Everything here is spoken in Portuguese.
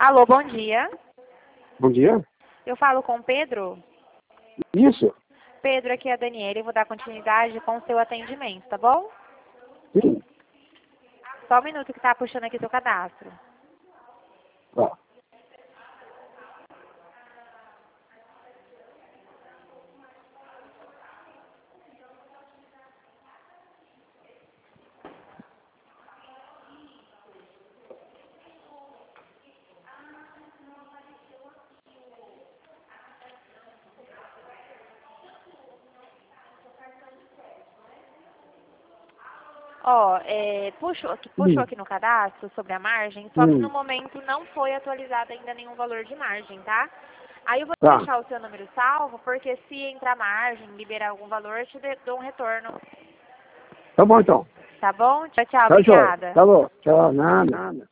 Alô, bom dia. Bom dia. Eu falo com o Pedro. Isso. Pedro, aqui é a Daniela e vou dar continuidade com o seu atendimento, tá bom? Sim. Só um minuto que tá puxando aqui seu cadastro. Tá. Ó, puxou aqui no cadastro sobre a margem, só que no momento não foi atualizado ainda nenhum valor de margem, tá? Aí eu vou Tá. deixar o seu número salvo, porque se entrar margem, liberar algum valor, eu te dou um retorno. Tá bom, então. Tá bom? Tchau, tchau. Tá, joia. Obrigada. Tá bom. Tchau. Nada.